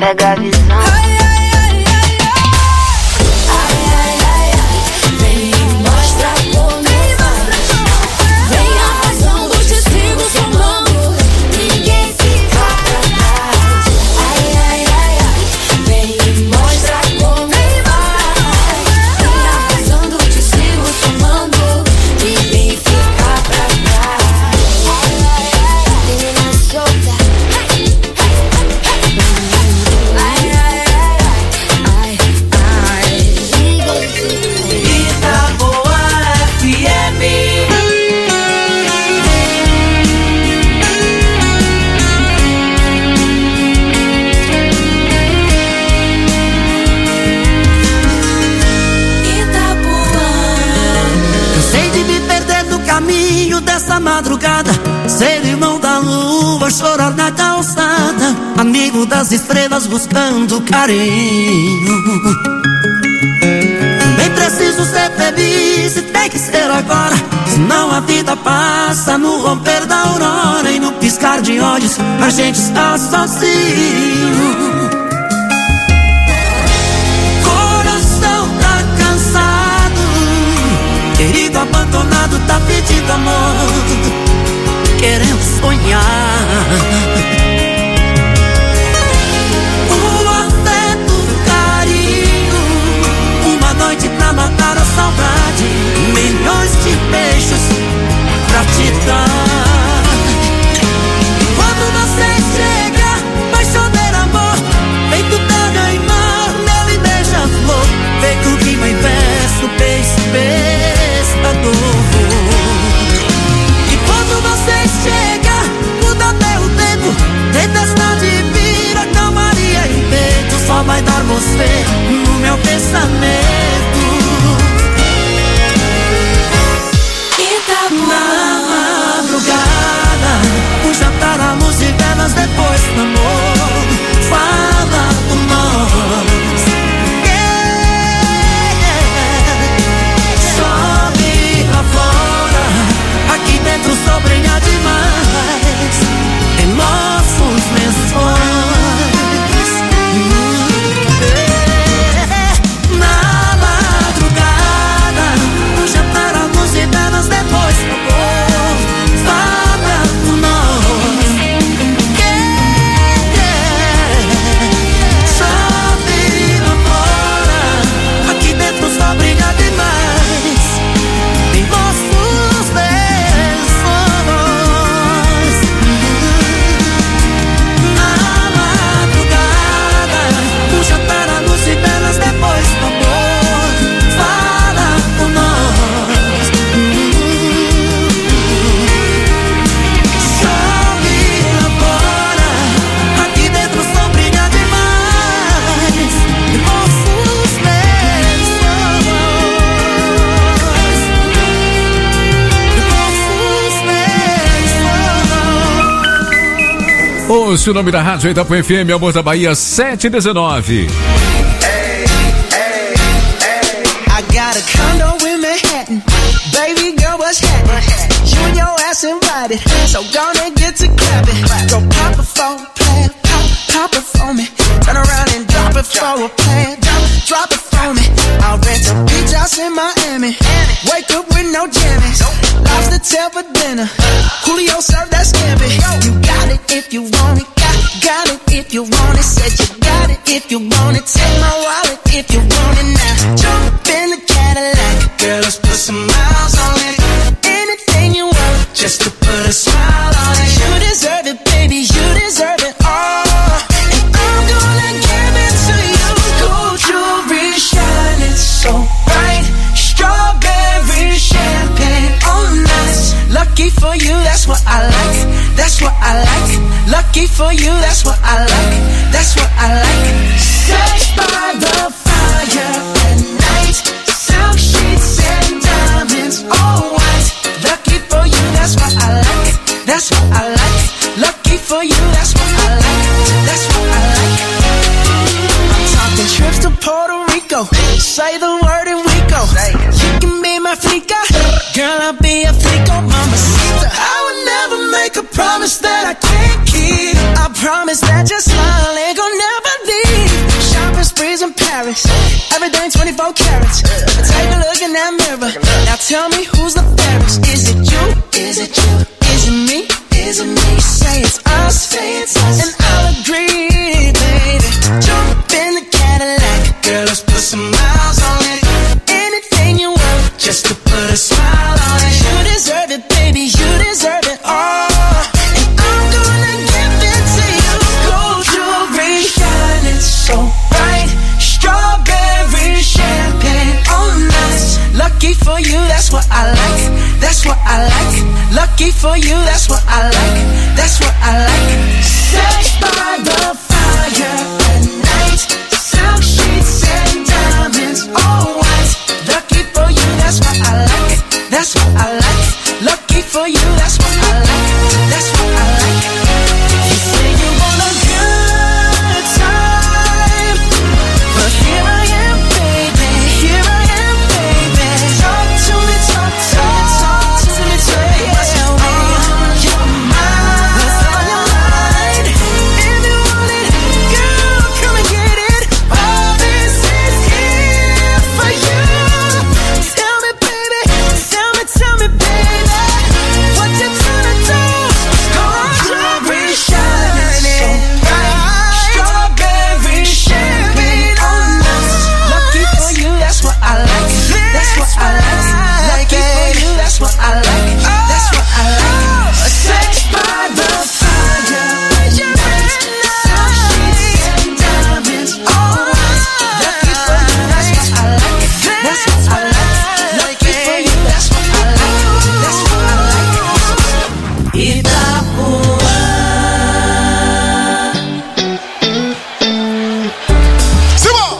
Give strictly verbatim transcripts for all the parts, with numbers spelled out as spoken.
pega a visão. Ai, ai, ai, ai, ai. Ai, ai, ai, ai. Vem e mostra como faz. Vem arrasando, te sigo somando. Ninguém fica pra trás. Ai, ai, ai, ai. Vem e mostra como faz. Vem arrasando, te sigo somando. Ninguém fica pra trás. Ai, ai, ai. Menina solta. Dessa madrugada, ser irmão da lua, chorar na calçada, amigo das estrelas buscando carinho. Também preciso ser feliz e tem que ser agora, senão a vida passa no romper da aurora e no piscar de olhos a gente está sozinho. Coração tá cansado, querido abandonado tá pedindo amor, querendo sonhar. O afeto, o carinho, uma noite pra matar a saudade, milhões de beijos pra te dar. Quando você chega, vai chover amor, feito terra e mar, nele beija-flor, feito rima e verso, beijo, pescador. E quando você chega, muda até o tempo, tempestade vira calmaria e peito, só vai dar você no meu pensamento. Na madrugada, o jantar, a luz de velas, depois do amor, fala por nós. Yeah. Chove lá fora, aqui dentro só brilha demais em nossos lençóis. Yeah. Na madrugada, o jantar, a luz de velas, depois do amor, fala por nós. Yeah. Chove lá fora, aqui dentro só brilha demais em nossos lençóis. Na madrugada, o jantar, a luz e velas, depois do amor, fala por nós. Chove lá fora, aqui dentro só brilha demais em nossos lençóis. Ouça o nome da rádio Itapu F M, Amor da Bahia, sete e dezenove. I got a condo in Manhattan. Baby girl, what's happening? You and your ass invited, so gonna get to clapping. Go pop it for a plan, pop, pop it for me. Turn around and drop it for a plan, drop, drop it for me. I'll rent a beach house in Miami. Wake up with no jammies. Lobster tail for dinner. Julio served that scampi. You got it if you want it. Got, got it if you want it. Said you got it if you want it. Take my wallet if you want it now. Jump in the Cadillac. Girl, let's put some miles on it. Anything you want, just to put a smile on it. You deserve it, baby. You deserve it all. And I'm gonna give it to you. Gold jewelry shining so bright. Strawberry champagne on nice. Lucky for you, that's what I like. That's what I like. Lucky for you, that's what I like. That's what I like. Sex by the fire at night. Silk sheets and diamonds, all white. Lucky for you, that's what I like. That's what I like. Lucky for you, that's what I like. That's what I like. I'm talking trips to Puerto Rico. Say the word and we go. You can be my flica. Girl, I'll be a flico, mamacita. I would never make a promise that I can't keep. I promise that your smile ain't gonna never leave. is in Paris. Everything twenty-four carats. Take a look in that mirror. Now tell me who's the fairest. Is it you? Is it you? Is it me? Is it me? Say it's us, say it's us, and I'll agree, baby. Jump in the Cadillac, girl, let's put some miles on it. Anything you want, just to put a smile on it. You deserve it, baby, you deserve it all. And I'm gonna give it to you. Gold jewelry shining so bright, strawberry champagne on us. Lucky for you, that's what I like. That's what I like. Lucky for you, that's what I like. That's what I like. Sex by the fire at night. Silk sheets and diamonds, all white. Lucky for you, that's what I like. That's what I like. Lucky for you, that's what I like. That's what I like. You say you want a good time, but here I am, baby. Here I am, baby. Talk to me, talk, talk, talk to me, talk. What's on your mind? What's on your mind? If you want it, girl, come and get it. All this is here for you. Tell me, baby, tell me, tell me, baby, what you tryna do? Strawberry shining bright, strawberry champagne on us. Lucky for you, that's what I like. That's what I like. Lucky for you, that's what I like. That's what I like. Sex by the fire at night, silk sheets and diamonds on us. Lucky for you, that's what I like. That's what I like. Lucky for you, that's what I like. That's what I like. Itapuã. Simão!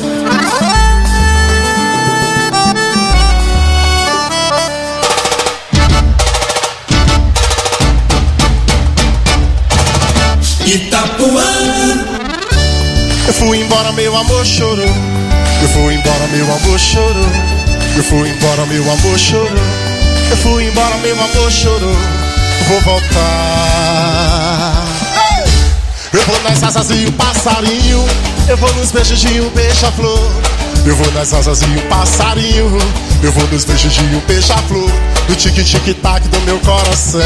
Itapuã. Eu fui embora, meu amor chorou. Eu fui embora, meu amor chorou. Eu fui embora, meu amor chorou. Eu fui embora, meu amor chorou. Vou voltar. Ei! Eu vou nas asas e o passarinho. Eu vou nos beijos de um beija-flor. Eu vou nas asas e o passarinho. Eu vou nos beijos de um beija-flor. Do tique-tique-tac do meu coração.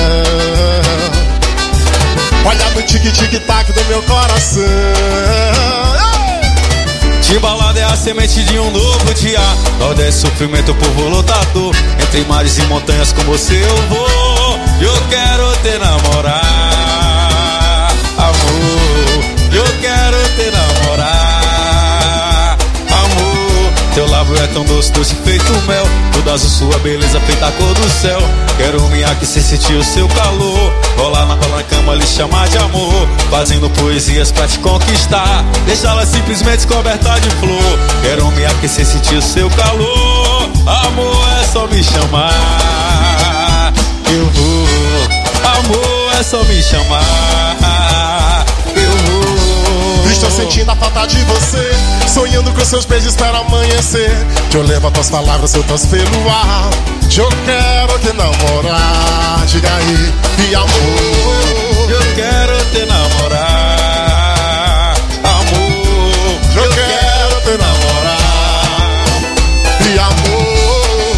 Olha no tique-tique-tac do meu coração. Timbalada é a semente de um novo dia. Nordeste sofrimento, povo lutador. Entre mares e montanhas com você eu vou. Eu quero te namorar, amor. Eu quero te namorar, amor. Teu lábio é tão doce, doce feito mel. Toda azul, sua beleza feita a cor do céu. Quero me aquecer, sentir o seu calor. Rolar na, rolar na cama, lhe chamar de amor. Fazendo poesias pra te conquistar. Deixá-la simplesmente coberta de flor. Quero me aquecer, sentir o seu calor. Amor, é só me chamar. Eu vou. Amor, é só me chamar. Eu vou. Estou sentindo a falta de você. Sonhando com seus beijos para amanhecer. Que eu levo as tuas palavras soltas pelo ar. Que eu quero te namorar. Diga aí, e amor. Eu quero te namorar, amor. Eu quero te namorar. E amor.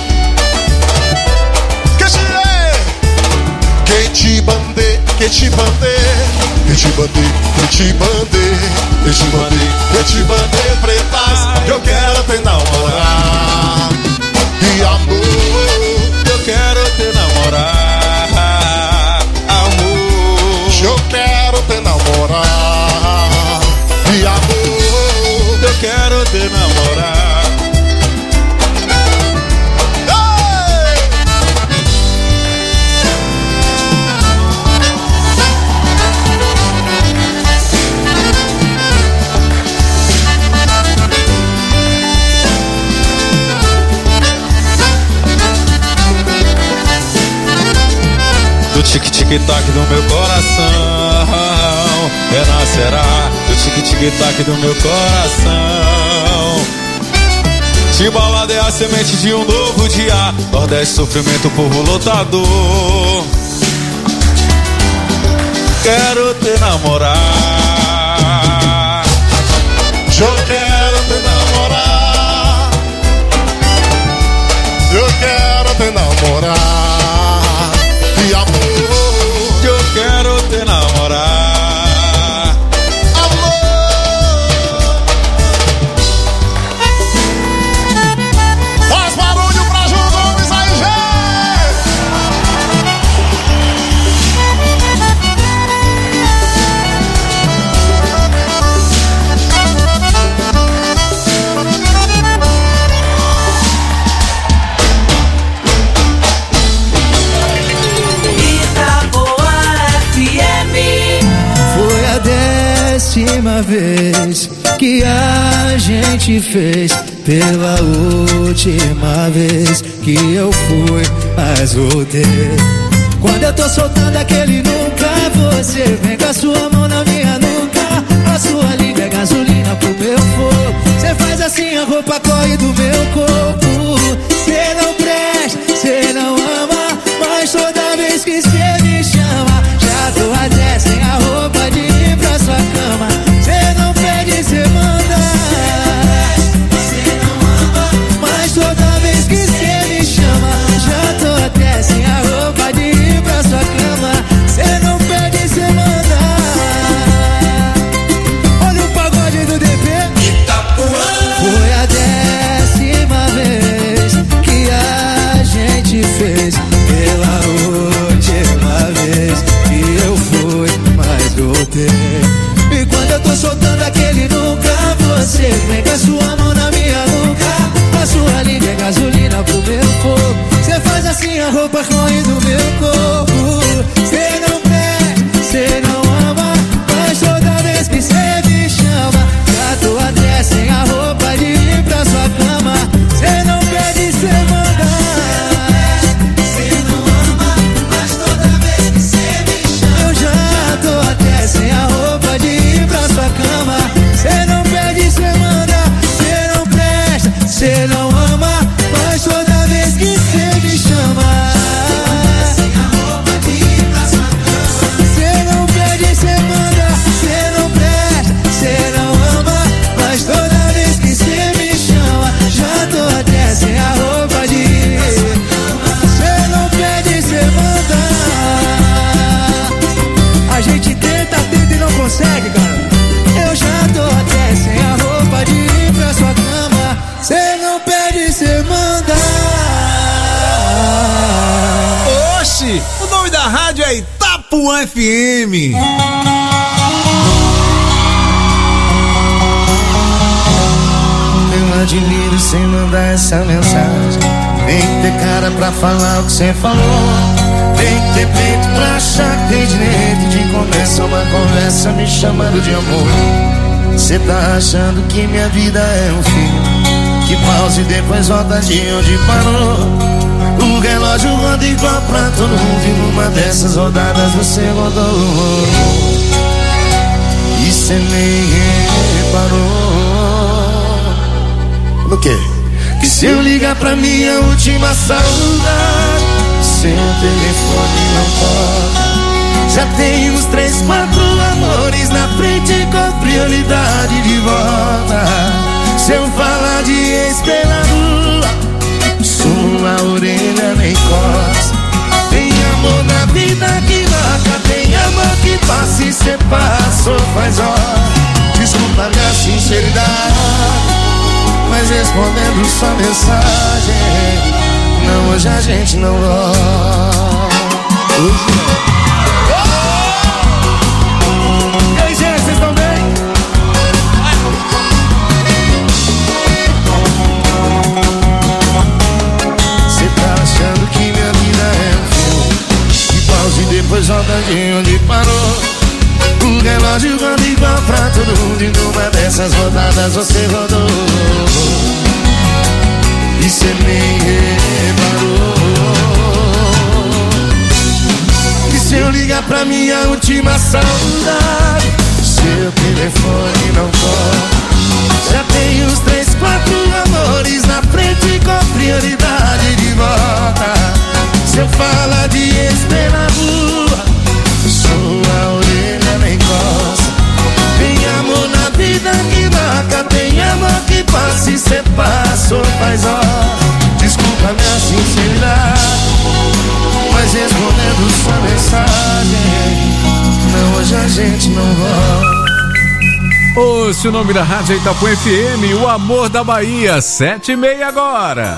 Que te é? Que te bandei, que te bandei. Que te bandei, que te bandei. Que te bandei, que te bandei pretas. Eu quero te namorar. E amor. Eu quero te namorar, amor. Eu quero te namorar. E amor. Eu quero te namorar. Do tique-tique-tac do meu coração renascerá. Do tique-tique-tac do meu coração. Timbalada é a semente de um novo dia. Nordeste sofrimento, povo lutador. Quero te namorar. Eu quero décima vez que a gente fez, pela última vez que eu fui, mas voltei. Quando eu tô soltando aquele nunca, você vem com a sua mão na minha nuca. A sua língua é gasolina pro meu fogo. Cê faz assim, a roupa corre do meu corpo. Cê não presta, cê não ama, mas toda vez que cê me chama, já tô até sem a roupa de ir pra sua cama. Cê não pede, cê manda. Cê não ama, mas toda vez que cê me chama, já tô até sem a roupa de ir pra sua cama. Cê não pede, cê manda. Olha o pagode do D P. Foi a décima vez que a gente fez, pela última vez que eu fui, mas voltei. E quando eu tô soltando aquele nunca, você vem com a sua mão na minha nuca. A sua língua é gasolina pro meu fogo. Cê faz assim, a roupa corre do meu corpo. Cê não quer, cê não ama, mas toda vez que cê me chama, já tô até sem a roupa de ir pra sua cama. Cê não pede, cê manda. Cê não ama, mas toda vez que cê me chama, eu já tô até sem a roupa de ir pra sua cama. Cê não pede, cê manda. Cê não presta, cê não ama, mas toda vez que cê me chama, sem a roupa de ir pra sua cama. Cê não pede, cê manda. Cê não presta, cê não ama, mas toda vez que cê me chama, já tô até sem a roupa de ir. Cê não pede, cê manda. A gente tenta, tenta e não consegue, cara. Eu já tô até sem a roupa de ir pra sua cama. Cê não pede, cê manda. Oxi, o nome da rádio é Itapuã F M. Eu admiro sem mandar essa mensagem. Tem que ter cara pra falar o que cê falou. Tem que ter peito pra achar que tem direito de começar uma conversa me chamando de amor. Cê tá achando que minha vida é um filme que pausa e depois volta de onde parou. O relógio roda igual pra todo mundo e numa dessas rodadas você rodou. E cê nem reparou no quê? Que se eu ligar pra minha última saudade, seu telefone não toca. Já tem uns três, quatro amores na frente com prioridade de volta. Se eu falar de ex pela rua, sua orelha nem coça. Tem amor na vida que marca, tem amor que passa e cê passou faz hora. Desculpa minha sinceridade, mas respondendo sua mensagem, não, hoje a gente não gosta. E aí, gente, vocês estão bem? Cê tá achando que minha vida é um filme que pausa e depois volta de onde parou. O relógio roda igual pra todo mundo e numa dessas rodadas você rodou. E cê nem reparou. E se eu ligar pra minha última saudade, seu telefone não toca. Já tem uns três, quatro amores na frente com prioridade de volta. Se eu falar de ex pela rua, sua orelha nem coça. Tem amor na vida que marca, tem amor que passa e cê passou faz hora. Desculpa minha sinceridade, mas respondendo sua mensagem, não, hoje a gente não volta. Ouça o nome da rádio é Itapuã F M, o amor da Bahia, sete e meia agora.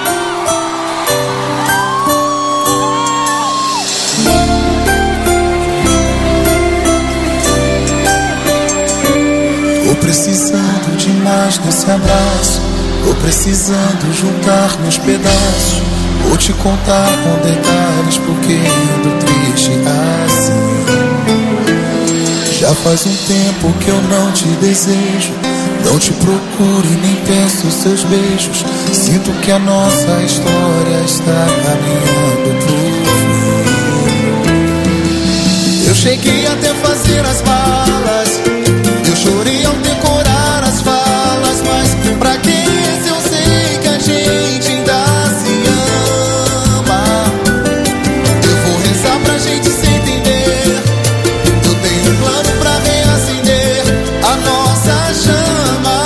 Tô precisando de mais desse abraço. Tô precisando juntar meus pedaços. Vou te contar com detalhes porque ando triste assim. Já Já faz um tempo que eu não te desejo, não te procuro e nem penso seus beijos. Sinto que a nossa história está caminhando pro fim. Eu cheguei até fazer as malas, eu chorei ao decorar as falas, mas pra que se eu sei que a gente ainda se ama? Eu vou rezar pra gente se entender, eu tenho um plano pra reacender a nossa chama.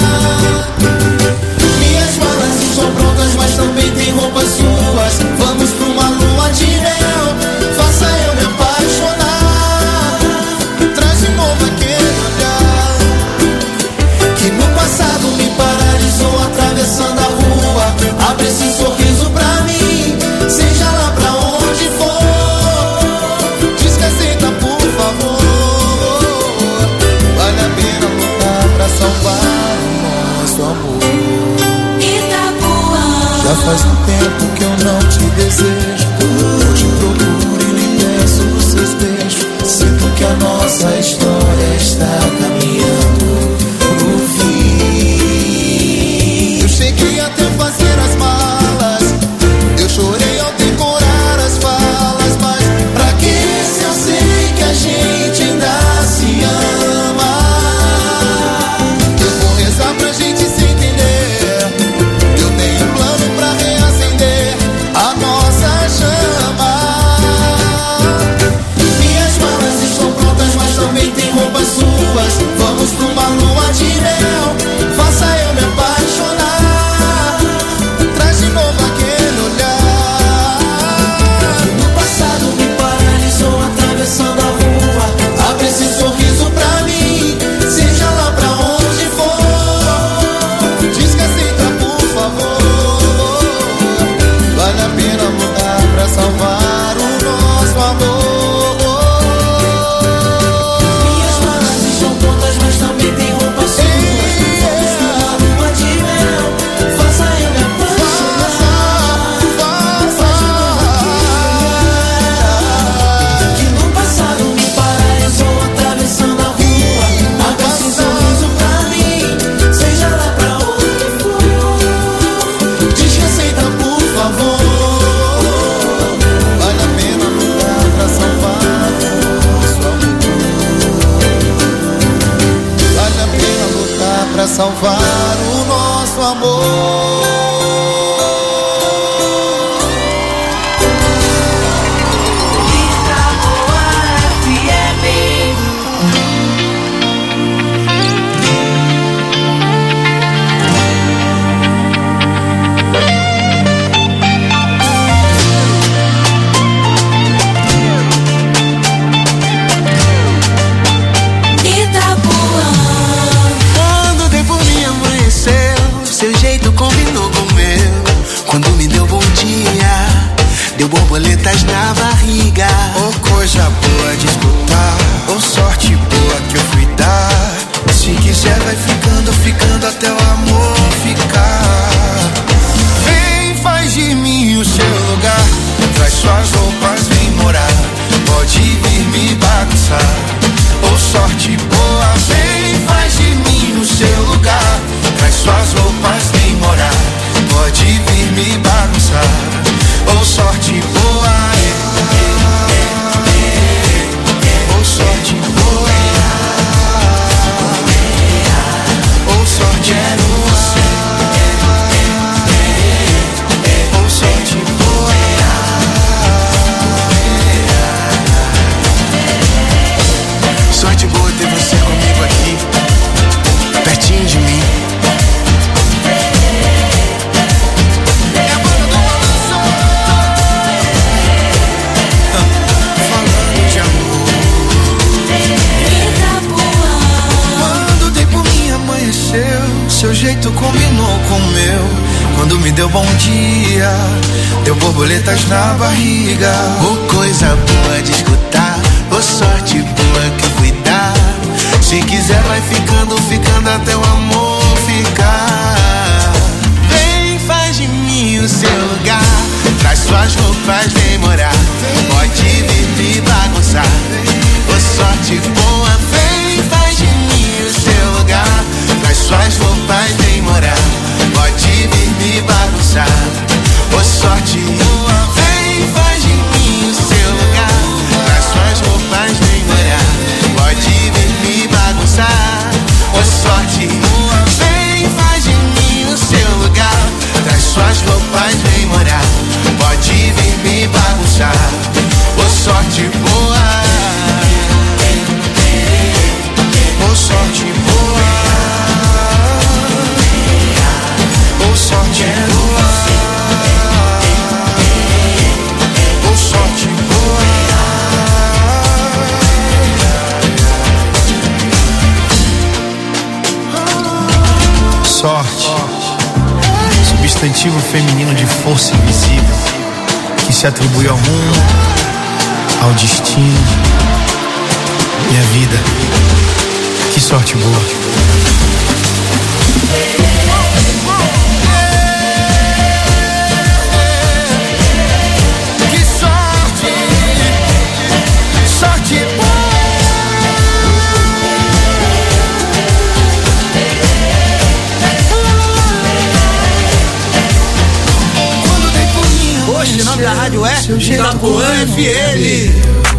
Minhas malas estão prontas, mas também tem roupas suas. Vamos pra uma lua de mel, faça eu me apaixonar. Traz de novo aquele olhar que no passado me paralisou atravessando a rua. Abre esse sorriso pra mim, seja lá pra onde for. Diz que aceita, por favor. Vale a pena lutar pra salvar o nosso amor. Itapuã. Já faz um tempo que eu não te desejo, não te procuro e nem penso nos seus beijos. Sinto que a nossa história está caminhando pro fim. Eu cheguei até fazer as malas, eu chorei ao decorar as falas, mas pra que se eu sei que a gente ainda se ama? Eu vou rezar pra gente se entender, eu tenho um plano pra reacender a nossa chama. Minhas malas estão prontas, mas também tem roupas suas. Vamos pra uma lua de mel, faça eu me apaixonar. Traz de novo aquele olhar que no passado me paralisou atravessando a rua. Abre esse sorriso pra mim, seja lá pra onde for. Diz que aceita, por favor. Vale a pena mudar pra salvar o nosso amor. Minhas malas estão prontas, mas também tem roupas suas. Vamos pra uma lua de mel, faça eu me apaixonar. Que no passado me paralisou atravessando a rua. Abre esse sorriso pra mim, seja lá pra onde for. Diz que aceita, por favor. Vale a pena lutar pra salvar o nosso amor. Vale a pena lutar pra salvar o nosso amor. Itapuã. Quando o tempo me amanheceu, seu jeito combinou com o meu. Quando me deu bom dia, deu borboletas na barriga. Oh, coisa boa de escutar, oh, sorte boa que eu fui dar. Se quiser vai ficando, ficando até o amor ficar. Vem, faz de mim o seu lugar, traz suas roupas, vem morar. Pode vir me bagunçar, oh, sorte boa. Vem, faz de mim o seu lugar, traz suas roupas, vem morar. Pode vir me bagunçar, oh, sorte boa. Oh, sorte boa. Oh, sorte boa. Oh, sorte boa. Sorte boa ter você comigo aqui, pertinho de mim. É a banda do balanço, falando de amor. Itapuã. Quando o tempo me amanheceu, seu jeito combinou com o meu. Quando me deu bom dia, deu borboletas na barriga. Oh, coisa boa de escutar, oh, sorte boa que eu fui dar. Se quiser vai ficando, ficando até o amor ficar. Vem, faz de mim o seu lugar, traz suas roupas, vem morar. Pode vir me bagunçar, oh, sorte boa, vem. sorte. Vem, faz de mim o seu lugar. Traz suas roupas, vem morar. Pode vir me bagunçar. Boa sorte, boa. Boa sorte, boa. Boa sorte, boa. Boa sorte, boa. Sorte, substantivo feminino de força invisível que se atribui ao mundo, ao destino e à vida. Que sorte boa. Que sorte, sorte boa. Hoje o nome da rádio é Itapuã F M.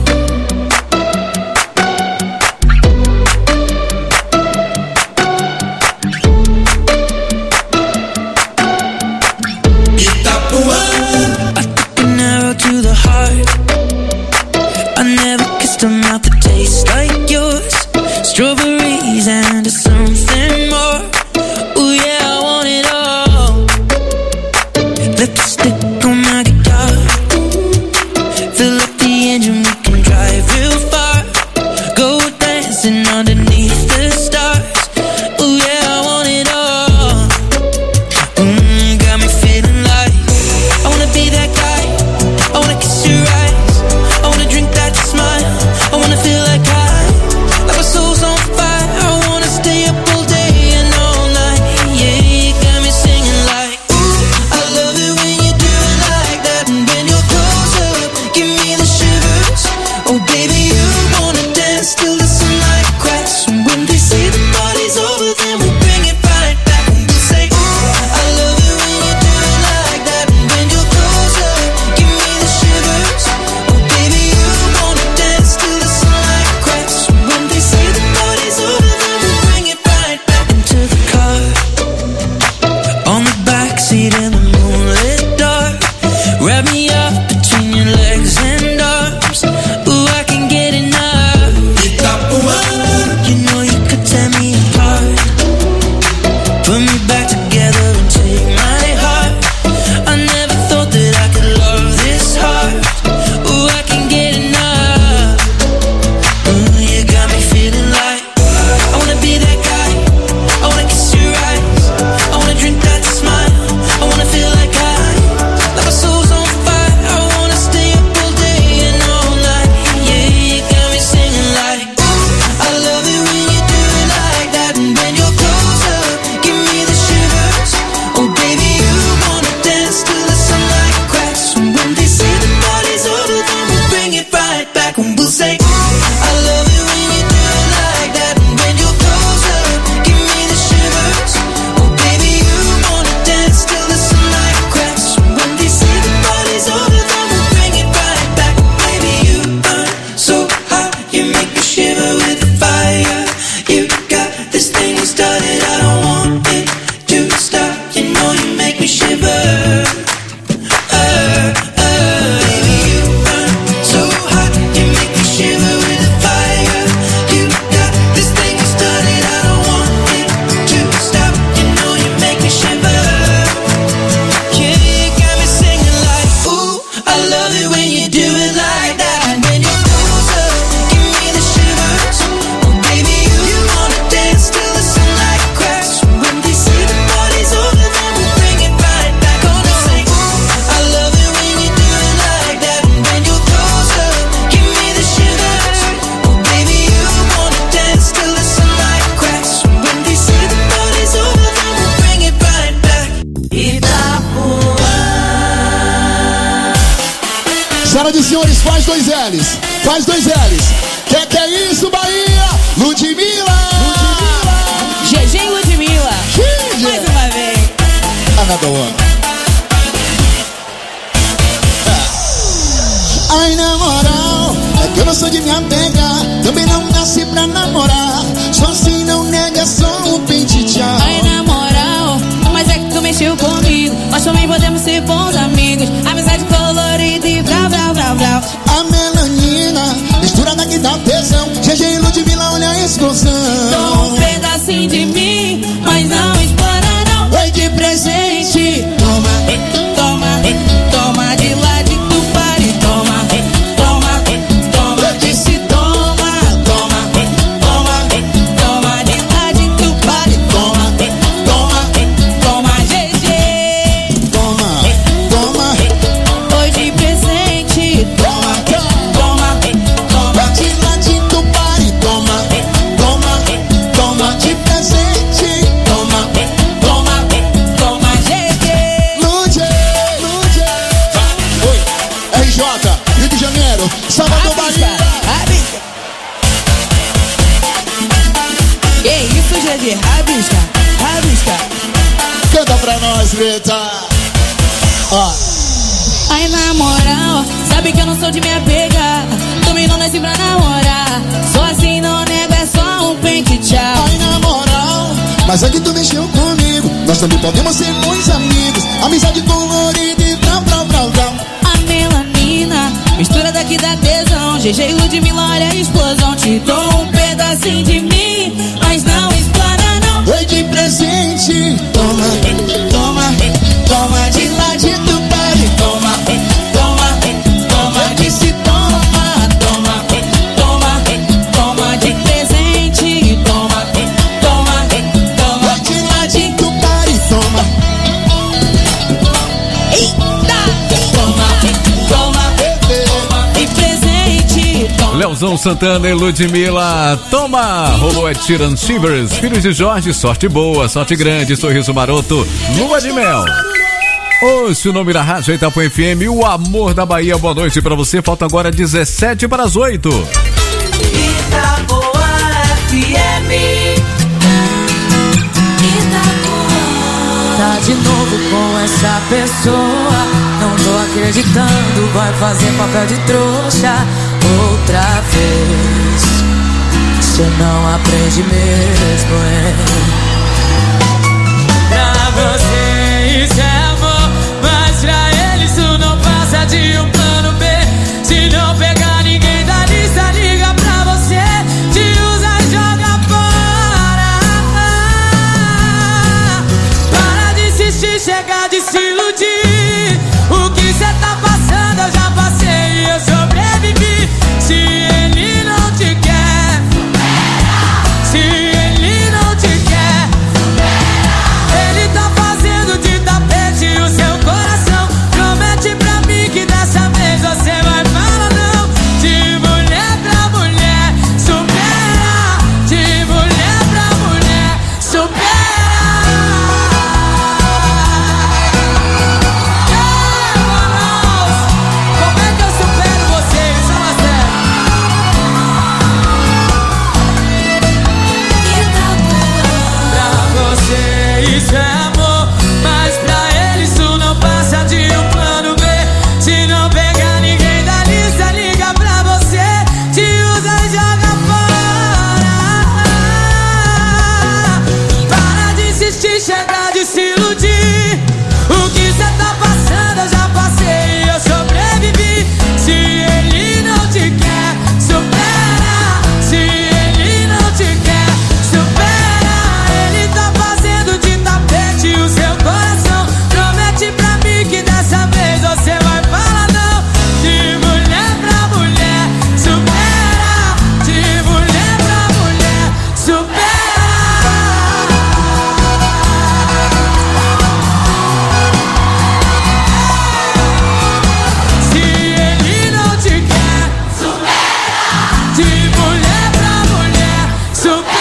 Senhoras e senhores, faz dois L's. Faz dois L's. Que que é isso, Bahia? Ludmilla! Ludmilla! G G e Ludmilla. G G. Mais uma vez. Another one. Ai, na moral, é que eu não sou de me apegar. Também não nasci pra namorar. Só assim não nega, só podemos ser bons amigos. Amizade colorida e brau, brau, brau, brau. A melanina, misturada que dá tesão. G G e Ludmilla, olha a explosão. Toma um pedacinho de mim, mas não explora não. Oi de presente. Toma, toma, toma de lá de tu pare. Toma, toma, toma, disse toma. Toma, toma, toma de lá de tu pare. Toma, toma, toma G G. Toma, toma. Oi de presente. Toma, toma, toma de lá de tu pare. Toma, toma, toma de presente. Toma, toma, toma G G. Lude, Lude. Oi, R J, Rio de Janeiro, Salvador, Bahia. Rabisca. Que isso, G G? Rabisca, rabisca. Canta pra nós, Greta. Ó. Ai, na moral, sabe que eu não sou de me apegar. Também não nasci pra namorar. Sou assim, não nego, é só um pente, tchau. Ai, na moral, mas é que tu mexeu comigo. Nós também podemos ser bons amigos. Amizade colorida e brau, brau, brau, brau. A melanina, mistura daqui da tesão. G G e Ludmilla, olha a explosão. Te dou um pedacinho de mim, mas não explana não. Oi de presente. Toma, toma, toma de lá de tu pare. Toma, toma, toma disse toma. Toma, toma, toma de presente. Toma, toma, toma Oi de lá de tu pare. Toma. Eita! Toma, toma, toma de presente. Toma. Leozão Santana e Ludmilla, toma! Rolou é Tiran Shivers, filhos de Jorge, sorte boa, sorte grande, sorriso maroto, lua de mel. Ouça o nome da rádio Itapuã F M, o amor da Bahia, boa noite pra você, falta agora dezessete para as oito. Itapuã F M. Tá de novo com essa pessoa, não tô acreditando, vai fazer papel de trouxa outra vez. Cê não aprende mesmo, é? Pra você isso é amor, mas pra ele isso não passa de um plano B. Se não pegar ninguém da lista, liga pra você, te usa e joga fora. Para de insistir, chega de se iludir. O que cê tá passando eu já passei e eu sobrevivi. Se ele não te quer, se ele não te quer, ele tá fazendo de tapete o seu coração. Promete pra mim que dessa vez você vai falar não. De mulher pra mulher, supera. De mulher pra mulher, supera. Como é que eu supero vocês? Fala sério. Pra você isso é amor, mas pra ele isso não passa de um plano B. Se não pegar ninguém da lista, liga pra você, te usa e joga fora. Para de insistir, chega de se iludir. O que cê tá passando eu já passei e eu sobrevivi. Se ele não te quer, supera. Se ele não te quer, supera. Ele tá fazendo de tapete o seu coração. Promete pra mim que dessa vez você vai falar não. De mulher pra mulher, supera. De mulher pra mulher, supera. Se ele não te quer, supera. De mulher pra mulher, supera.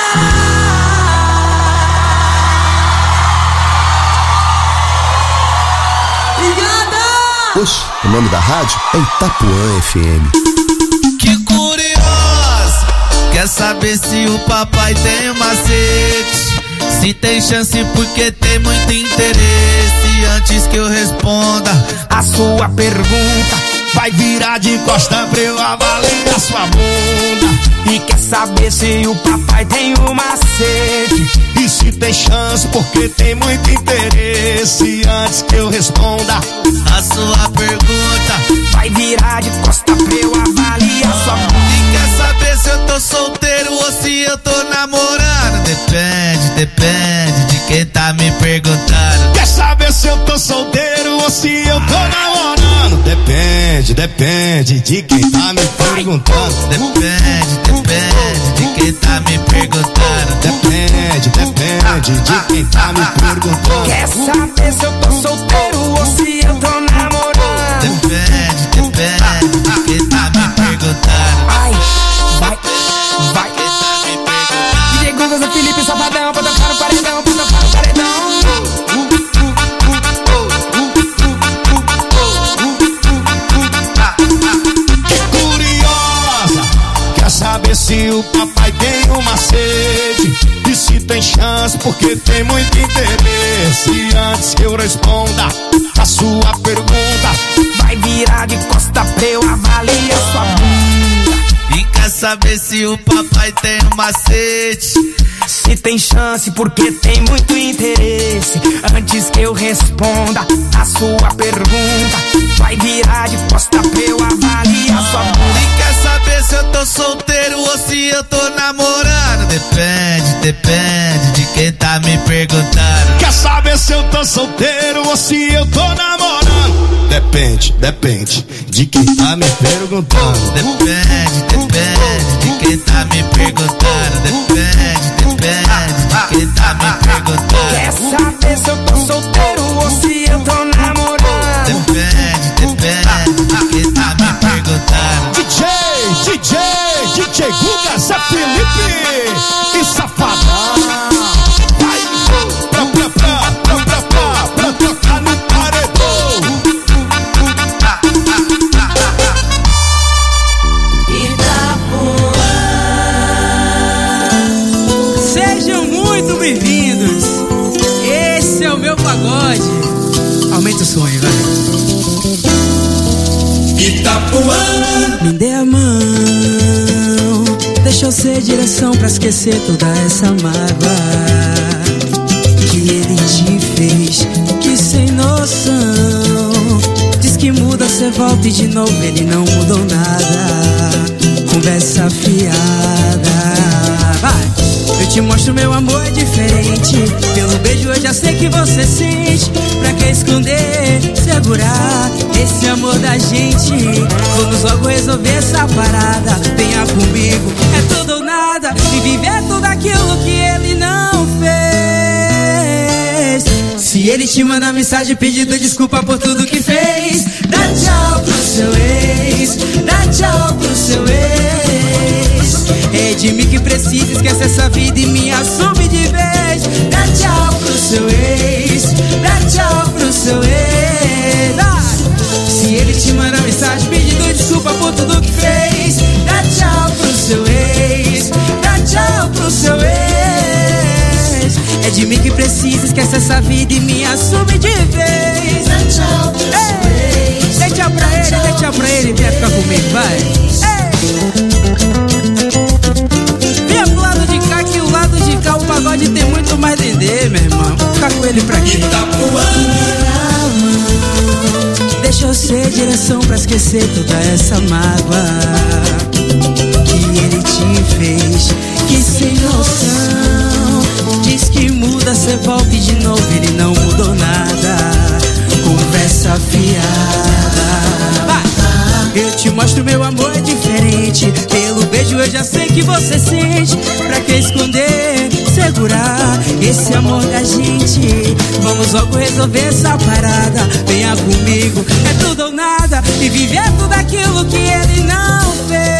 Obrigada! Oxe, o nome da rádio é Itapuã F M. Que curiosa, quer saber se o papai tem macete? Se tem chance porque tem muito interesse. Antes que eu responda a sua pergunta, vai virar de costa pra eu avaliar sua bunda. E quer saber se o papai tem um macete? E se tem chance porque tem muito interesse. Antes que eu responda a sua pergunta, vai virar de costa pra eu avaliar sua bunda. E quer saber se eu tô solteiro ou se eu tô namorando? Depende, depende de quem tá me perguntando. Quer saber se eu tô solteiro ou se eu tô namorando? Depende, depende de quem tá me perguntando. Depende, depende de quem tá me perguntando. Depende, depende de quem tá me perguntando. Quer saber se eu tô solteiro ou se eu tô namorando? Depende, depende de quem tá me perguntando. Ai, vai, vai. D J Gugas, o Felipe Safadão, pra tocar no paredão, pra tocar no paredão. Saber se o papai tem uma sede e se tem chance porque tem muito interesse. Antes que eu responda a sua pergunta, vai virar de costa pra eu avaliar sua bunda. E quer saber se o papai tem um macete? Se tem chance porque tem muito interesse. Antes que eu responda a sua pergunta, vai virar de costa pra eu avaliar sua bunda. E quer saber se eu tô solteiro ou se eu tô namorando? Depende, depende de quem tá me perguntando. Quer saber se eu tô solteiro ou se eu tô namorando? Depende, depende de quem tá me perguntando. Depende, depende de quem tá me perguntando. Depende, depende de quem tá me perguntando. Quer saber se eu tô solteiro ou se eu tô namorando? Depende, depende de quem tá me perguntando. D J, D J, D J Gugas, Zé Felipe e Safadão. Vai, pra, pra, pra, pra, pra, pra, pra tocar no paredão. Sejam muito bem-vindos. Esse é o meu pagode. Aumenta o sonho, vai. Itapuã. Me dê a mão, deixa eu ser direção pra esquecer toda essa mágoa que ele te fez, que sem noção. Diz que muda, cê volta e de novo ele não mudou nada. Conversa fiada. Vai! Eu te mostro meu amor é diferente. Pelo beijo eu já sei que você sente. Pra que esconder, segurar esse amor da gente? Vamos logo resolver essa parada. Venha comigo, é tudo ou nada. E viver tudo aquilo que ele não fez. Se ele te manda mensagem pedindo desculpa por tudo que fez, dá tchau pro seu ex, dá tchau pro seu ex. É de mim que precisa, esquece essa vida e me assume de vez. Dá tchau pro seu ex, dá tchau pro seu ex. Ah! Se ele te manda mensagem pedindo desculpa por tudo que fez, dá tchau pro seu ex, dá tchau pro seu ex. É de mim que precisa, esquece essa vida e me assume de vez. Dá tchau pro seu ex, dê tchau pra ele, dê tchau pra ele, vem ficar comigo, vai. Ei! O pagode tem muito mais dendê, meu irmão. Fica com ele pra quê? Deixa eu ser direção pra esquecer toda essa mágoa que ele te fez, que sem noção. Diz que muda, cê volta e de novo ele não mudou nada. Conversa fiada. Vai. Eu te mostro meu amor é diferente. Pelo beijo eu já sei que você sente. Pra que esconder, segurar esse amor da gente? Vamos logo resolver essa parada. Venha comigo, é tudo ou nada. E viver tudo aquilo que ele não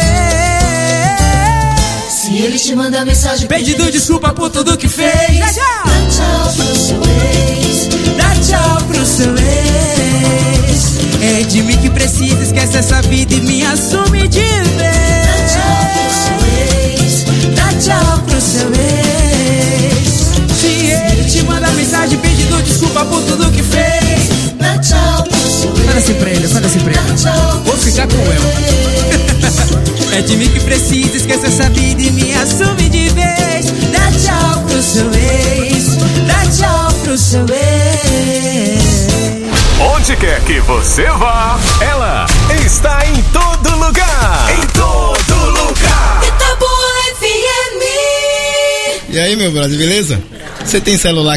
fez. Se ele te manda mensagem pedindo desculpa por tudo que fez, dá tchau, dá tchau pro seu ex, dá tchau pro seu ex. É de mim que precisa, esquece essa vida e me assume de vez. Dá tchau pro seu ex, dá tchau pro seu ex. Se ele te manda mensagem pedindo desculpa por tudo que fez, dá tchau pro seu ex. Fala assim pra ele, fala assim pra ele. Vou ficar com ele. É de mim que precisa, esquece essa vida e me assume de vez. Dá tchau pro seu ex, perceber. Onde quer que você vá, ela está em todo lugar. Em todo lugar. Itapuã F M. E aí, meu brother, beleza? Você tem celular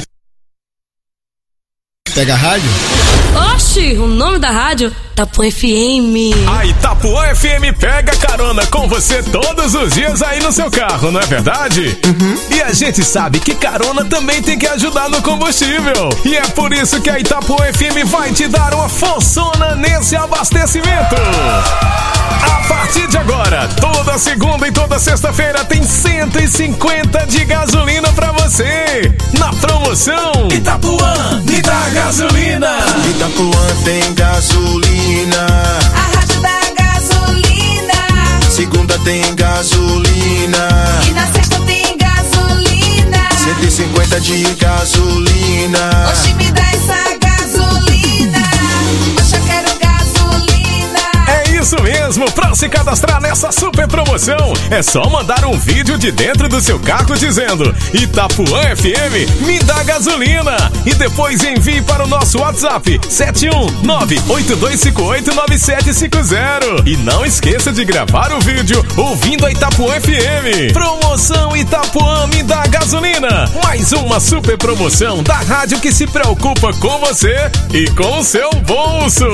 que pega a rádio? Oxi, o nome da rádio? Itapuã F M. A Itapuã F M pega carona com você todos os dias aí no seu carro, não é verdade? Uhum. E a gente sabe que carona também tem que ajudar no combustível. E é por isso que a Itapuã F M vai te dar uma forçona nesse abastecimento. A partir de agora, toda segunda e toda sexta-feira tem cento e cinquenta de gasolina pra você. Na promoção Itapuã, me dá gasolina. Itapuã tem gasolina. A rádio da gasolina. Segunda tem gasolina. E na sexta tem gasolina. cento e cinquenta de gasolina. Oxi, me dá essa gasolina. Oxe, eu quero gasolina. É isso mesmo, pra se cadastrar nessa super promoção, é só mandar um vídeo de dentro do seu carro dizendo Itapuã F M, me dá gasolina. E depois envie para o nosso WhatsApp sete um nove oito dois cinco oito nove sete cinco zero. E não esqueça de gravar o vídeo ouvindo a Itapuã F M. Promoção Itapuã, me dá gasolina. Mais uma super promoção da rádio que se preocupa com você e com o seu bolso.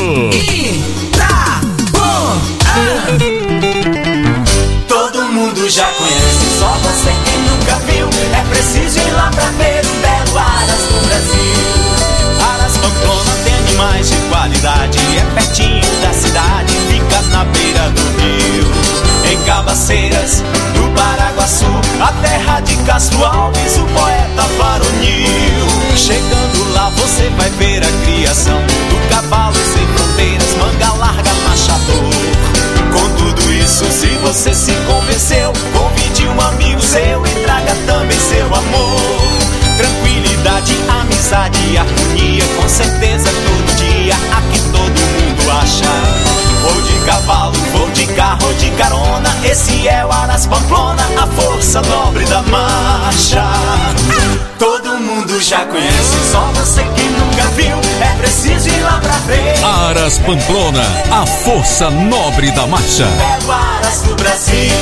Todo mundo já conhece, só você quem nunca viu. É preciso ir lá pra ver o belo Aras do Brasil. Aras Pamplona tem animais de qualidade. É pertinho da cidade, fica na beira do rio. Em Cabaceiras, no Paraguaçu, a terra de Castro Alves, o poeta varonil. Chegando lá você vai ver a criação do cavalo sem fronteiras, manga larga, machador. Com tudo isso, se você se convenceu, convide um amigo seu e traga também seu amor. Tranquilidade, amizade e harmonia, com certeza todo dia aqui todo mundo acha. Vou de cavalo, vou de carro, vou de carona, esse é o Aras Pamplona, a força nobre da marcha. Todo mundo já conhece, só você que nunca viu, é preciso ir lá pra ver. Aras Pamplona, a força nobre da marcha. É o Aras do Brasil.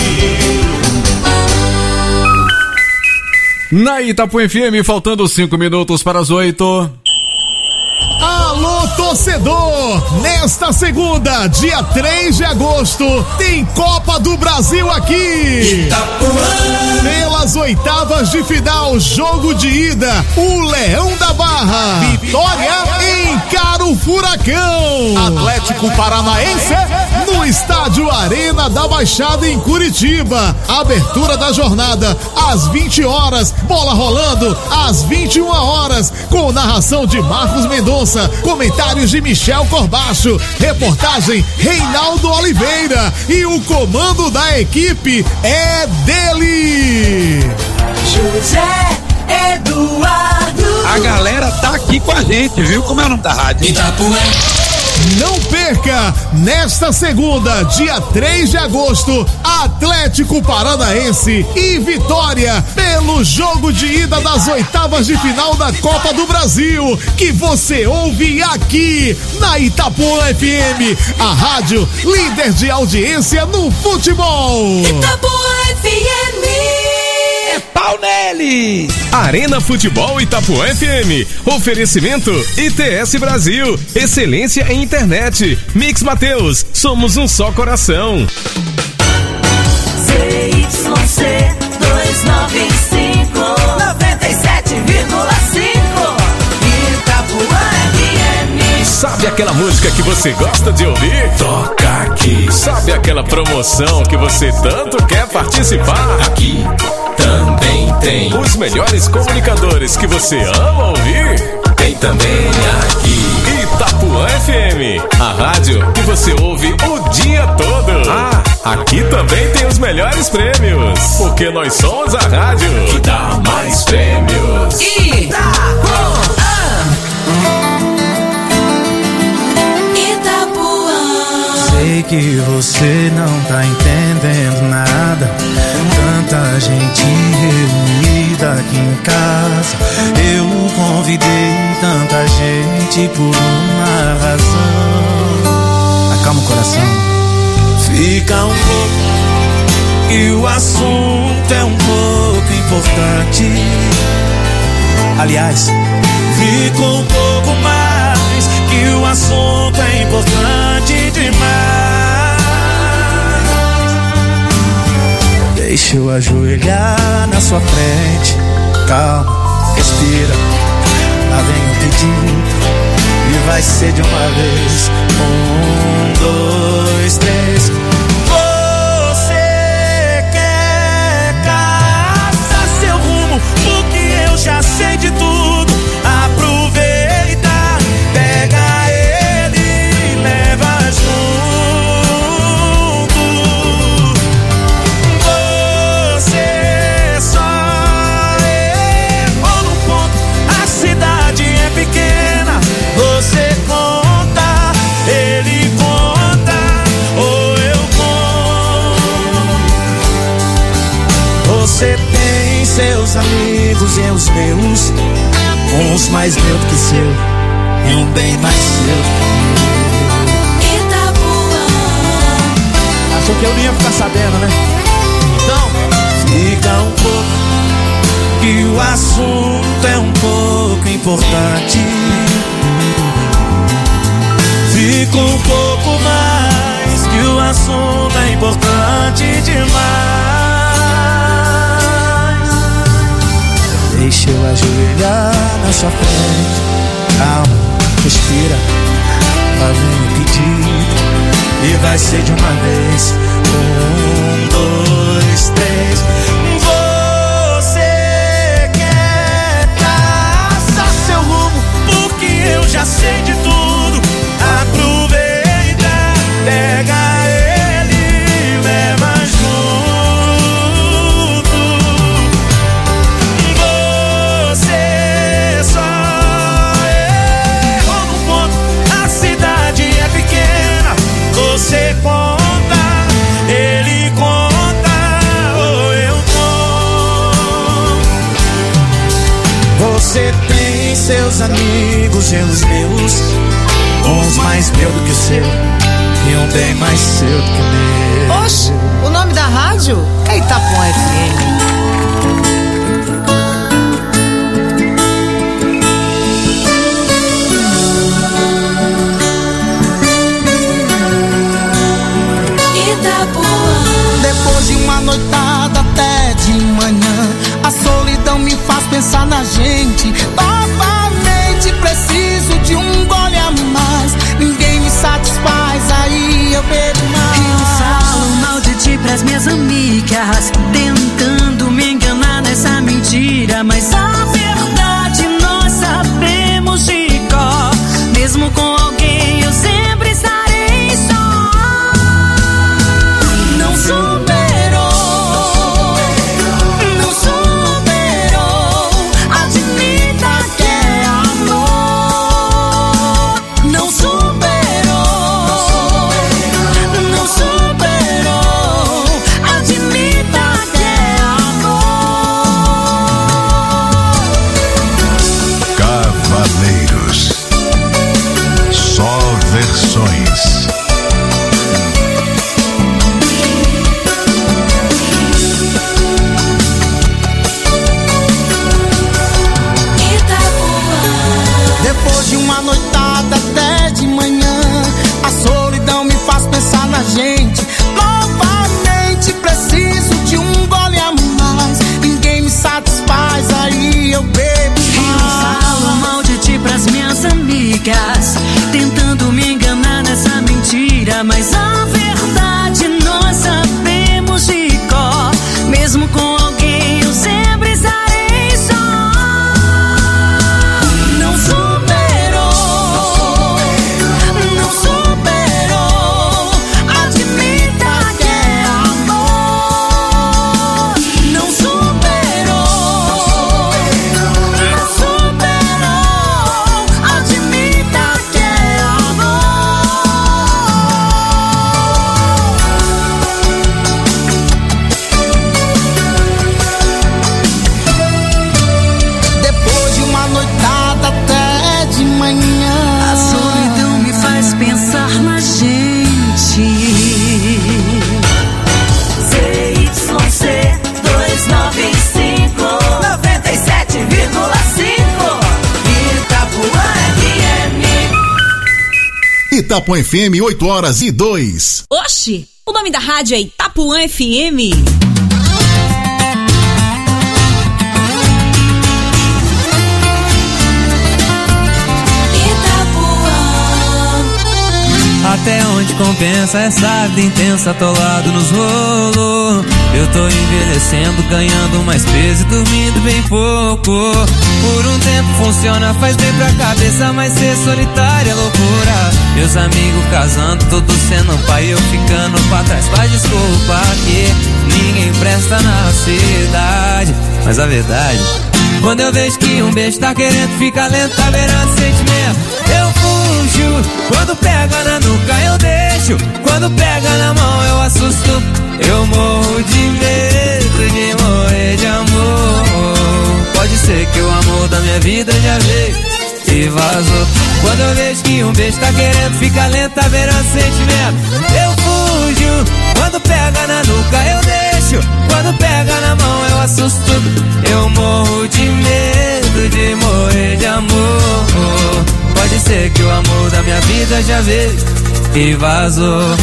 Na Itapuã F M, faltando cinco minutos para as oito. Alô, torcedor! Nesta segunda, dia três de agosto, tem Copa do Brasil aqui! Itapuã! Pelas oitavas de final, jogo de ida, o Leão da Barra, Vitória encara o Furacão, Atlético Paranaense no estádio Arena da Baixada em Curitiba. Abertura da jornada às vinte horas, bola rolando às vinte e uma horas, com narração de Marcos Mendonça, comentários de Michel Corbacho, reportagem Reinaldo Oliveira e o comando da equipe é dele, José Eduardo. A galera tá aqui com a gente, viu? Como é o nome da rádio? Itapuã. Não perca, nesta segunda, dia três de agosto, Atlético Paranaense e Vitória, pelo jogo de ida das oitavas de final da Copa do Brasil, que você ouve aqui na Itapuã F M, a rádio líder de audiência no futebol. Itapuã F M. Pau nele! Arena Futebol Itapuã F M. Oferecimento I T S Brasil. Excelência em internet. Mix Mateus. Somos um só coração. Z Y C duzentos e noventa e cinco, noventa e sete vírgula cinco. Itapuã F M. Sabe aquela música que você gosta de ouvir? Toca aqui. Sabe aquela promoção que você tanto quer participar? Aqui também tem. Os melhores comunicadores que você ama ouvir? Tem também aqui. Itapuã F M, a rádio que você ouve o dia todo. Ah, aqui também tem os melhores prêmios, porque nós somos a rádio que dá mais prêmios. Itapuã. Sei que você não tá entendendo nada. Tanta gente reunida vida aqui em casa. Eu convidei tanta gente por uma razão. Acalma o coração. Fica um pouco, e o assunto é um pouco importante. Aliás, fica um pouco mais, que o assunto é importante demais. Deixa eu ajoelhar na sua frente. Calma, respira. Lá vem o pedido, e vai ser de uma vez. Um, dois, três. Você quer caçar seu rumo, porque eu já sei de tudo. Aproveita, pega ele e leva junto. Você só errou no ponto. A cidade é pequena. Você conta, ele conta, ou eu conto. Você tem seus amigos e os meus, uns mais meu do que seu, e um bem mais seu. Achou que eu não ia ficar sabendo, né? Então, fica um pouco, que o assunto é um pouco importante. Fica um pouco mais, que o assunto é importante demais. Deixa eu ajoelhar na sua frente. Calma, respira. Lá vem o pedido, e vai ser de uma vez. Um, dois, três. Você quer traçar seu rumo, porque eu já sei de tudo. Aproveita, pega ele e leva junto. Você só errou no ponto. A cidade é pequena. Você conta, ele conta, ou eu conto. Você tem seus amigos e os meus, uns mais meu do que o seu, e um bem mais seu do que o meu. Oxe, o nome da rádio é Itapuã F M. Depois de uma noitada até de manhã, a solidão me faz pensar na gente. Novamente preciso de um gole a mais. Ninguém me satisfaz, aí eu bebo mais. Eu falo mal de ti pras minhas amigas, tentando me enganar nessa mentira, mas a verdade nós sabemos de cor. Mesmo com alguém eu sempre estarei só. Não superou, não superou. Admita que é amor. Não superou, não superou. Admita que é amor. Cavaleiros. Itapuã F M, oito horas e dois. Oxi, o nome da rádio é Itapuã F M. Até onde compensa essa vida intensa, atolado nos rolos. Eu tô envelhecendo, ganhando mais peso e dormindo bem pouco. Por um tempo funciona, faz bem pra cabeça, mas ser solitário é loucura. Meus amigos casando, todos sendo pai, eu ficando pra trás. Faz desculpa que ninguém presta na cidade, mas a verdade, quando eu vejo que um beijo tá querendo ficar lento, tá beirando sentimento, eu fujo. Quando pega na nuca eu deixo, quando pega na mão eu assusto. Eu morro de medo de morrer de amor. Pode ser que o amor da minha vida já veio e vazou. Quando eu vejo que um beijo tá querendo ficar lento, tá beirando sentimento, eu fujo. Quando pega na nuca eu deixo, quando pega na mão eu assusto. Eu morro de medo de morrer de amor. Pode ser que o amor da minha vida já veio e vazou.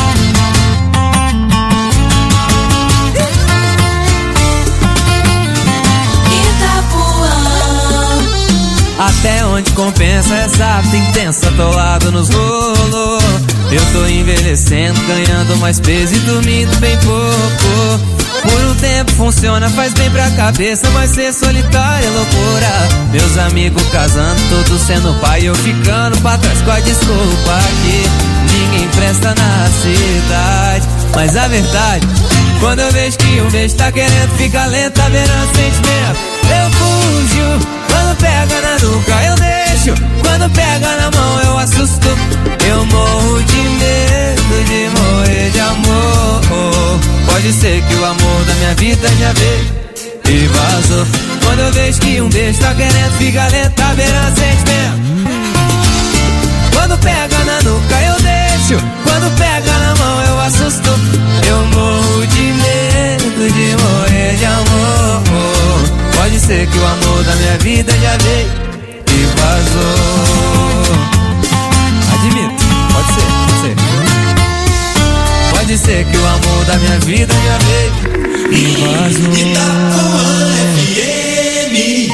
Até onde compensa essa vida intensa, atolado nos rolos. Eu tô envelhecendo, ganhando mais peso e dormindo bem pouco. Por um tempo funciona, faz bem pra cabeça, mas ser solitário é loucura. Meus amigos casando, todos sendo pai, eu ficando pra trás com a desculpa que ninguém presta na cidade. Mas a verdade, quando eu vejo que um beijo tá querendo ficar lento, tá beirando sentimento, eu fujo. Quando pega na nuca eu deixo, quando pega na mão eu assusto. Eu morro de medo de morrer de amor. Pode ser que o amor da minha vida já veio e vazou. Quando eu vejo que um beijo tá querendo ficar lento, tá beirando sentimento, quando pega na nuca eu deixo, quando pega na mão eu assusto. Eu morro de medo de morrer de amor. Pode ser que o amor da minha vida já veio e vazou. Admito, pode ser, pode ser. Pode ser que o amor da minha vida já veio e vazou. Itapuã F M.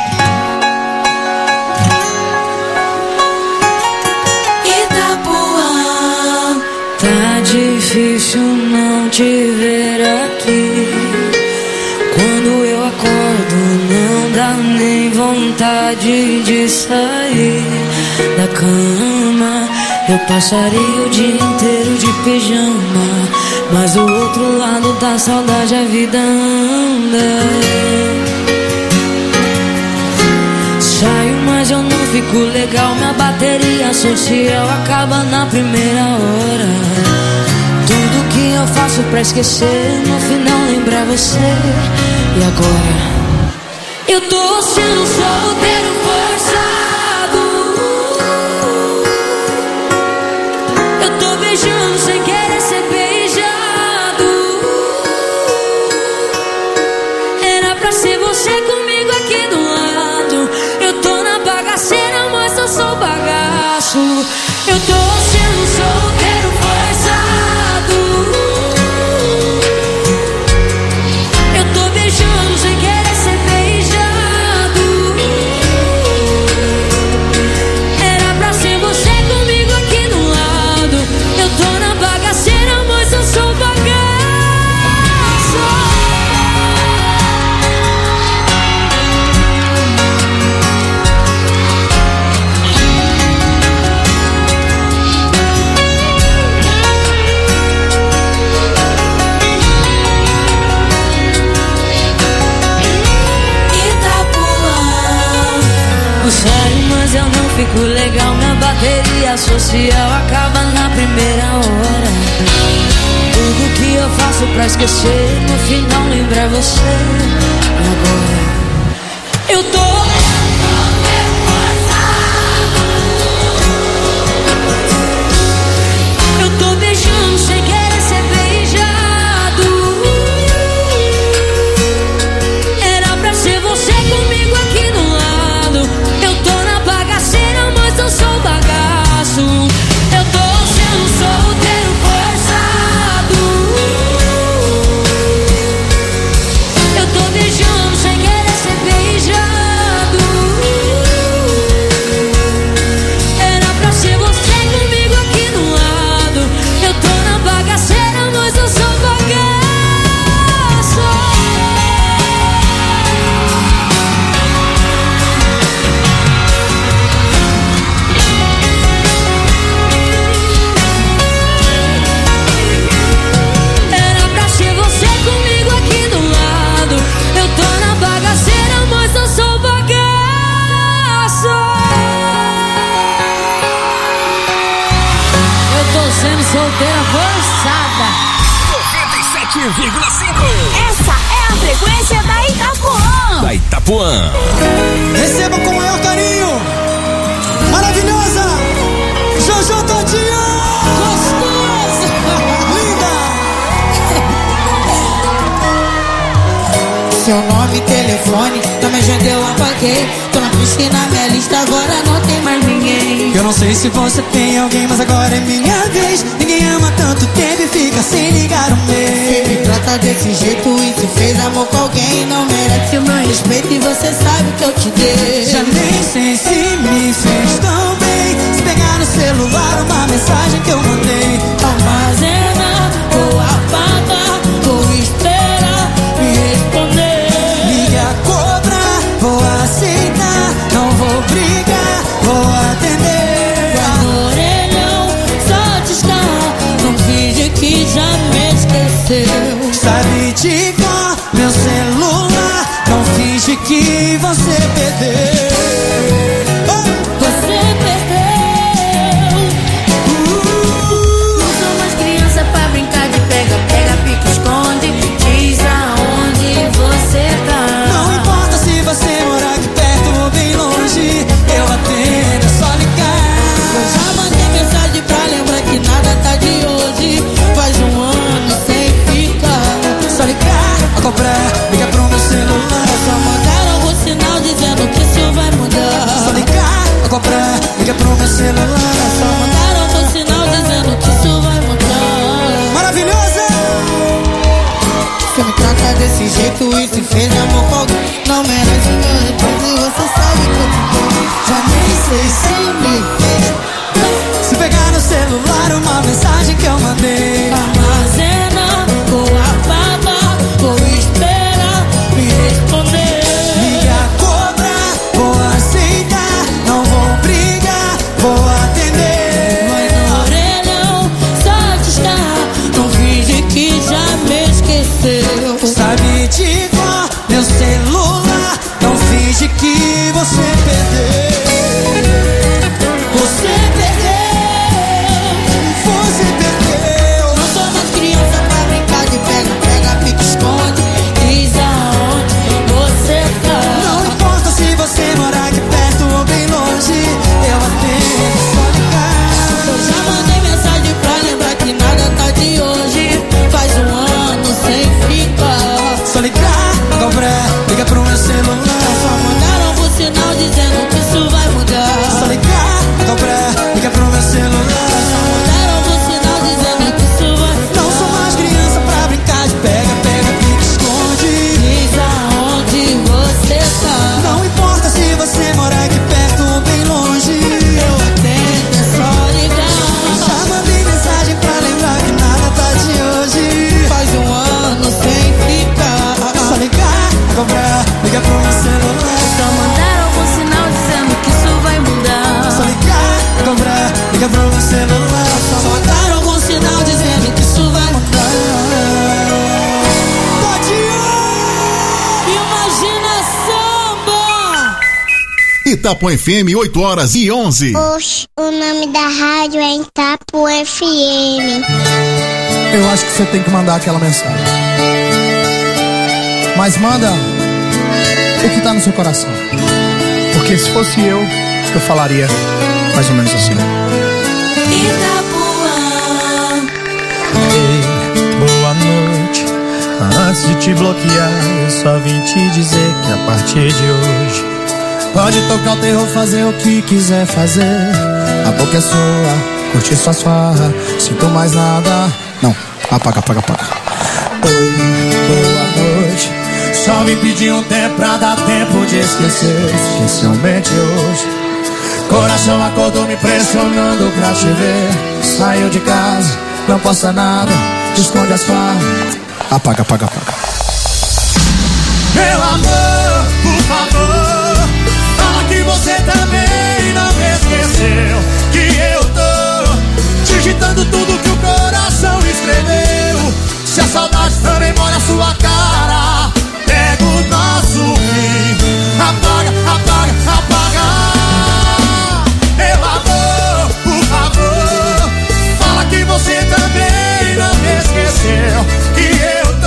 Itapuã. Tá difícil não te ver aqui. Quando eu acordo não dá nem vontade de sair da cama. Eu passaria o dia inteiro de pijama, mas do outro lado da saudade a vida anda. Saio, mas eu não fico legal, minha bateria social acaba na primeira hora. Tudo que eu faço pra esquecer, no final lembrar você. E agora? Eu tô sendo solteiro forçado. Eu tô beijando sem querer ser beijado. Era pra ser você comigo aqui do lado. Eu tô na bagaceira, mas eu sou bagaço. Eu tô sendo solteiro forçado. Eu tô beijando sem querer ser beijado. Era pra ser você comigo aqui do lado. Eu tô na bagaceira, mas eu sou bagaço. Sério, mas eu não fico legal, minha bateria social acaba na primeira hora. Tudo que eu faço pra esquecer, no final lembrar você. E agora? Eu tô Eu tô beijando sem querer ser beijado. Era pra ser você comigo aqui do lado. Eu tô na bagaceira, mas eu sou bagaço. Eu tô vírgula cinco. Essa é a frequência da Itapuã. Da Itapuã. Receba com o maior carinho, maravilhosa Jojo Todinho. Gostosa, linda. Seu nome e telefone, também já eu apaguei. Tô na piscina, minha lista agora não tem mais ninguém. Eu não sei se você tem alguém, mas agora é minha vez. Ninguém ama tanto tempo e fica sem ligar um mês. Se me trata desse jeito e se fez amor com alguém, não merece o meu respeito e você sabe que eu te dei. Já nem sei se me fez tão bem. Se pegar no celular uma mensagem que eu mandei, armazena ou apaga, vou esperar me responder. Liga, cobrar, vou aceitar, não vou brigar, vou atender. Guarda o orelhão, só descarga, não finge que já me esqueceu. Sabe de cor meu celular, não finge que você perdeu. Você perdeu. uh, Não sou mais criança pra brincar de pega, pega, pique, esconde. Diz aonde você tá. Não importa se você morar aqui perto ou bem longe, eu atendo, é só ligar. Eu já mandei mensagem pra lembrar que nada tá de hoje. Faz um ano sem ficar. Só ligar, a cobrar, liga pro meu celular. Só mandaram algum sinal dizendo que isso vai mudar. Só ligar, a cobrar, liga pro meu celular. Só mandaram algum sinal dizendo que isso vai mudar. Maravilhosa! Você me trata desse jeito e se fez amor com alguém, não merece o meu respeito e você sabe que eu te dou. Já nem sei se me fez. Se pegar no celular uma mensagem que eu mandei, armazena ou apaga, vou esperar me responder. liga, cobrar, vou aceitar, não vou brigar, vou atender. Vai no orelhão, só descarga, não finge que já me esqueceu. Sabe de cor meu celular, não finge que você perdeu. Você perdeu. Você perdeu. Não sou mais criança pra brincar de pega, pega, pique, esconde. Diz aonde você tá. Não importa se você morar aqui perto ou bem longe, eu atendo, só ligar. Eu já mandei mensagem pra lembrar que nada tá de hoje. Faz um ano sem ficar. Só ligar, cobrar, liga pro meu celular. Só mandaram algum sinal dizendo que isso vai mudar. Só ligar, cobrar, liga pro meu celular. Só mandaram algum sinal dizendo que isso vai mudar. Não sou mais criança pra brincar de pega, pega, pique, esconde. Diz aonde você tá. Não importa se você morar aqui perto ou bem longe, eu atendo, é só ligar. Já mandei mensagem pra lembrar que nada tá de hoje. Faz um ano sem ficar. Só ligar, cobrar, liga pro meu celular. Só mandaram algum sinal dizendo que isso vai mudar. Só ligar, cobrar, liga pro meu celular. Só mandaram algum sinal dizendo que isso vai mudar. Imagina samba! Itapuã F M, oito horas e onze. Oxe, o nome da rádio é Itapuã F M. Eu acho que você tem que mandar aquela mensagem. Mas manda o que tá no seu coração. Porque se fosse eu, eu falaria mais ou menos assim. Itapuã. Ei, boa noite. Antes de te bloquear, eu só vim te dizer que a partir de hoje pode tocar o terror, fazer o que quiser fazer. A boca é sua, curtir sua farra. Sinto mais nada. Não, apaga, apaga, apaga. Oi, boa noite. Só me pedi um tempo pra dar tempo de esquecer. Especialmente hoje. Coração acordou me pressionando pra te ver. Saiu de casa, não posta nada, esconde as farras. Apaga, apaga, apaga. Meu amor, por favor, fala que você também não me esqueceu. Que eu tô digitando tudo que o coração escreveu. Se a saudade também molha a sua cara, pega o nosso fim. Apaga, apaga, apaga. Meu amor, por favor, fala que você também não me esqueceu. Que eu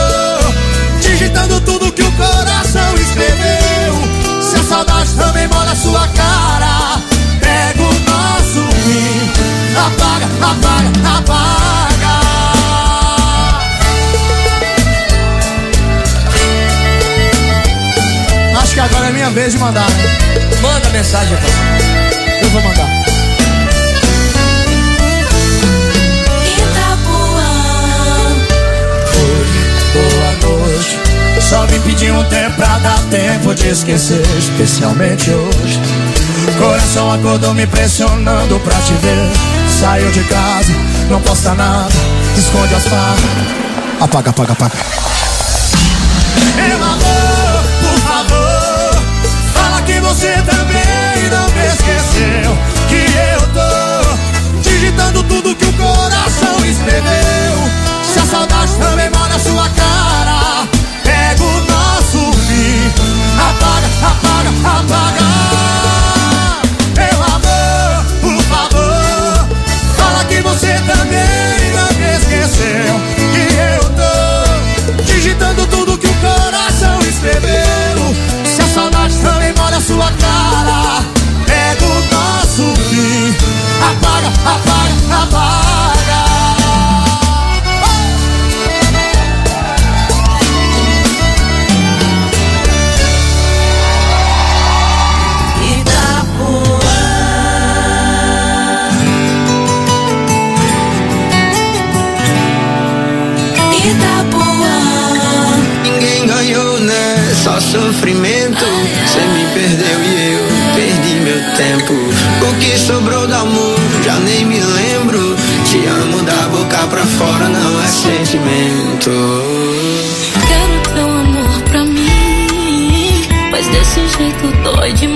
Agora é minha vez de mandar, né? Manda mensagem, rapaz. Eu vou mandar. Boa noite. Só vim pedir um tempo pra dar tempo de esquecer, especialmente hoje. Coração acordou me pressionando pra te ver. Saiu de casa, não posta nada, esconde as farras. Apaga, apaga, apaga. Meu amor, por favor, fala que você também não me esqueceu. Que eu tô digitando tudo que o coração escreveu. Se a saudade também mora na sua cara, pega o nosso fim, apaga, apaga, apaga. Meu amor, por favor, fala que você também não me esqueceu. Que eu tô digitando tudo que o coração escreveu. Se a saudade também mora na sua cara, pega o nosso fim, apaga, apaga, apaga. Só sofrimento, cê me perdeu e eu perdi meu tempo. O que sobrou do amor, já nem me lembro. Te amo da boca pra fora, não é sentimento. Quero teu amor pra mim, mas desse jeito dói demais.